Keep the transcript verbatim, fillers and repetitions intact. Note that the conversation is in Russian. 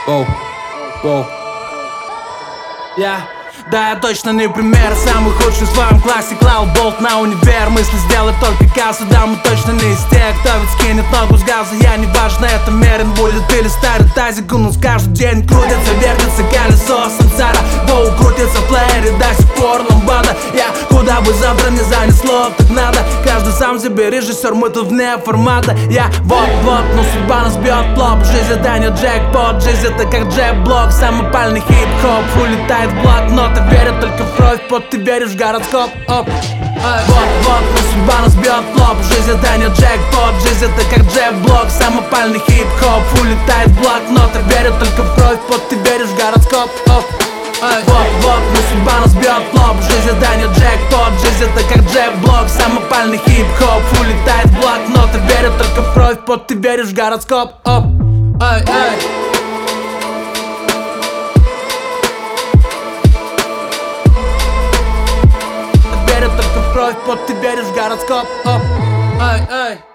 Воу, воу. Я, да, я точно не пример. Самый худший в своем классе клал болт на универ. Мысли сделать только кассу, да, мы точно не из тех, кто ведь скинет ногу с газа. Я не важно, это мерен будет или старый тазик. У нас каждый день крутится, вертится колесо сансара. Воу, крутится в плеере до сих пор ламбада. Я куда бы завтра не занесло, так надо. Каждый сам себе режиссер, мы тут вне формата. Я вот-вот, но судьба нас бьет плоп. Жизнь это не джекпот, жизнь это как джек-блок. Самый пальный хип-хоп улетает в блокнот. Верят только в кровь, под ты веришь в гороскоп. Оп. Вот-вот, но судьба нас бьет плоп. Жизнь это не джекпот, жизнь это как джек-блок. Самый пальный хип-хоп улетает в блокнот. Верят только в кровь, под ты веришь в гороскоп. Оп. Вот-вот, но судьба нас бьет плоп. Жизнь это не джекпот, жизнь это как джек-блок. Самый пальный хип-хоп улетает в блокнот. Верят только в кровь, под ты веришь в гороскоп. Оп. Ай, ай. Только в кровь, под ты веришь в гороскоп. Оп, ай, ай.